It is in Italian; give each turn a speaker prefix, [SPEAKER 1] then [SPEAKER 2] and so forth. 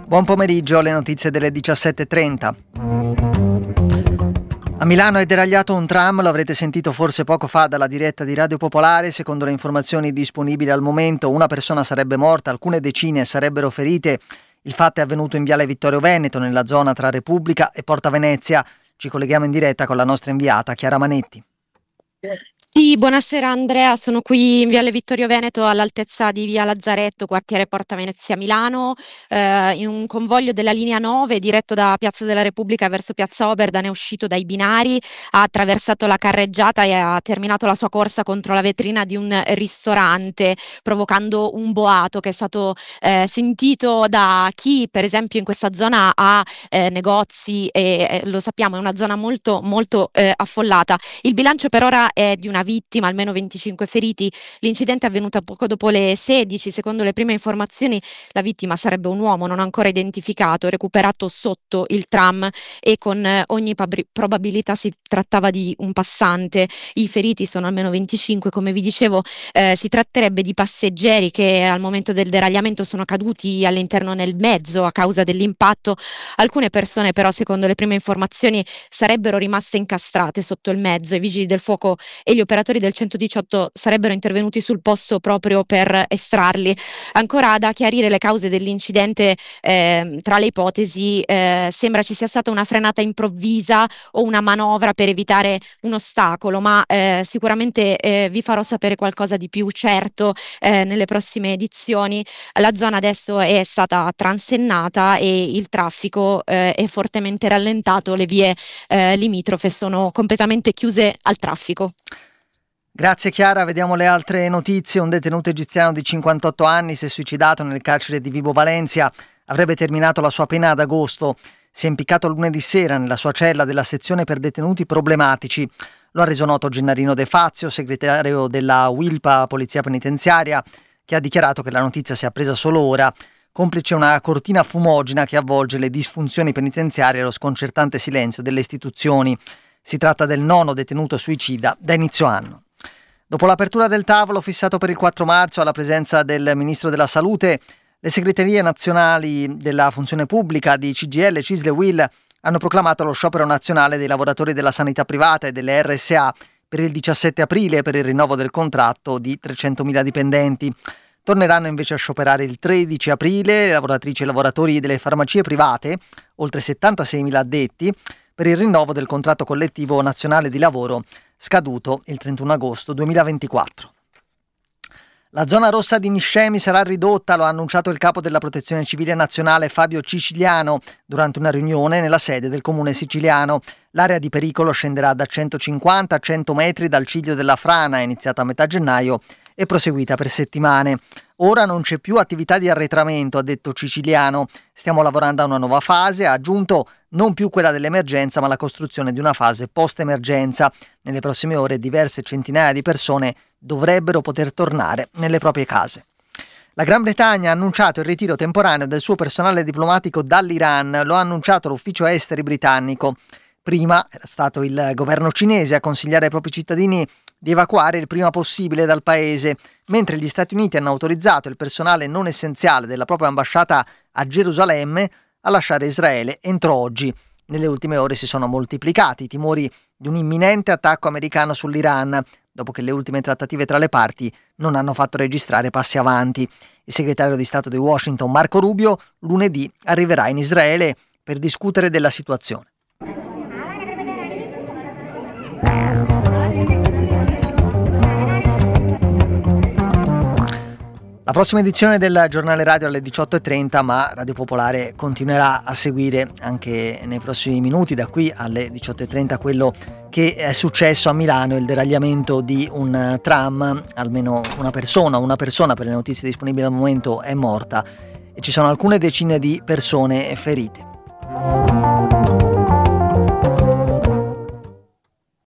[SPEAKER 1] Buon pomeriggio, le notizie delle 17:30. A Milano è deragliato un tram, lo avrete sentito forse poco fa dalla diretta di Radio Popolare. Secondo le informazioni disponibili al momento, una persona sarebbe morta, alcune decine sarebbero ferite. Il fatto è avvenuto in Viale Vittorio Veneto, nella zona tra Repubblica e Porta Venezia. Ci colleghiamo in diretta con la nostra inviata Chiara Manetti.
[SPEAKER 2] Sì, buonasera Andrea, sono qui in Viale Vittorio Veneto all'altezza di Via Lazzaretto, quartiere Porta Venezia Milano, in un convoglio della linea 9 diretto da Piazza della Repubblica verso Piazza Oberdan, è uscito dai binari, ha attraversato la carreggiata e ha terminato la sua corsa contro la vetrina di un ristorante, provocando un boato che è stato sentito da chi per esempio in questa zona ha negozi e lo sappiamo, è una zona molto affollata. Il bilancio per ora è di una vittima, almeno 25 feriti. L'incidente è avvenuto poco dopo le 16. Secondo le prime informazioni la vittima sarebbe un uomo non ancora identificato, recuperato sotto il tram, e con ogni probabilità si trattava di un passante. I feriti sono almeno 25, come vi dicevo. Si tratterebbe di passeggeri che al momento del deragliamento sono caduti all'interno nel mezzo a causa dell'impatto. Alcune persone però, secondo le prime informazioni, sarebbero rimaste incastrate sotto il mezzo. I vigili del fuoco e gli operatori del 118 sarebbero intervenuti sul posto proprio per estrarli. Ancora da chiarire le cause dell'incidente. Tra le ipotesi sembra ci sia stata una frenata improvvisa o una manovra per evitare un ostacolo, ma sicuramente vi farò sapere qualcosa di più certo nelle prossime edizioni. La zona adesso è stata transennata e il traffico è fortemente rallentato, le vie limitrofe sono completamente chiuse al traffico.
[SPEAKER 1] Grazie Chiara, vediamo le altre notizie. Un detenuto egiziano di 58 anni si è suicidato nel carcere di Vibo Valentia, avrebbe terminato la sua pena ad agosto. Si è impiccato lunedì sera nella sua cella della sezione per detenuti problematici. Lo ha reso noto Gennarino De Fazio, segretario della Wilpa Polizia Penitenziaria, che ha dichiarato che la notizia si è appresa solo ora, complice una cortina fumogena che avvolge le disfunzioni penitenziarie e lo sconcertante silenzio delle istituzioni. Si tratta del 9° detenuto suicida da inizio anno. Dopo l'apertura del tavolo fissato per il 4 marzo alla presenza del Ministro della Salute, le segreterie nazionali della funzione pubblica di CGIL, CISL e UIL hanno proclamato lo sciopero nazionale dei lavoratori della sanità privata e delle RSA per il 17 aprile per il rinnovo del contratto di 300.000 dipendenti. Torneranno invece a scioperare il 13 aprile le lavoratrici e lavoratori delle farmacie private, oltre 76.000 addetti, per il rinnovo del contratto collettivo nazionale di lavoro scaduto il 31 agosto 2024. La zona rossa di Niscemi sarà ridotta, lo ha annunciato il capo della Protezione Civile Nazionale Fabio Ciciliano durante una riunione nella sede del comune siciliano. L'area di pericolo scenderà da 150 a 100 metri dal ciglio della frana, iniziata a metà gennaio e proseguita per settimane. Ora non c'è più attività di arretramento, ha detto Ciciliano. Stiamo lavorando a una nuova fase, ha aggiunto, non più quella dell'emergenza ma la costruzione di una fase post-emergenza. Nelle prossime ore diverse centinaia di persone dovrebbero poter tornare nelle proprie case. La Gran Bretagna ha annunciato il ritiro temporaneo del suo personale diplomatico dall'Iran, lo ha annunciato l'ufficio esteri britannico. Prima era stato il governo cinese a consigliare ai propri cittadini di evacuare il prima possibile dal paese, mentre gli Stati Uniti hanno autorizzato il personale non essenziale della propria ambasciata a Gerusalemme a lasciare Israele entro oggi. Nelle ultime ore si sono moltiplicati i timori di un imminente attacco americano sull'Iran, dopo che le ultime trattative tra le parti non hanno fatto registrare passi avanti. Il segretario di Stato di Washington, Marco Rubio, lunedì arriverà in Israele per discutere della situazione. La prossima edizione del giornale radio alle 18:30, ma Radio Popolare continuerà a seguire anche nei prossimi minuti, da qui alle 18:30, quello che è successo a Milano, il deragliamento di un tram. Almeno una persona per le notizie disponibili al momento è morta e ci sono alcune decine di persone ferite.